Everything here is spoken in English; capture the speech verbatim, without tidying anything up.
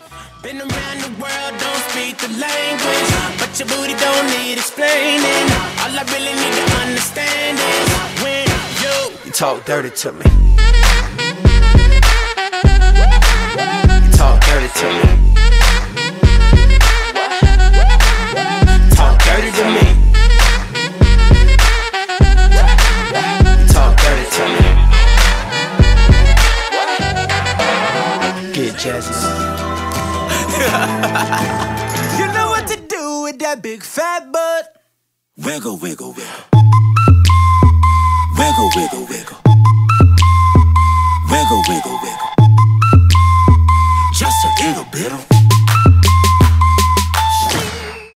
Been around the world, don't speak the language, but your booty don't need explaining. All I really need to understand is when you, you talk dirty to me. You talk dirty to me. Talk dirty to me. You talk dirty to me. Get jazzy. You know what to do with that big fat butt. Wiggle, wiggle, wiggle. Wiggle, wiggle, wiggle. Wiggle, wiggle, wiggle. Just a little bit of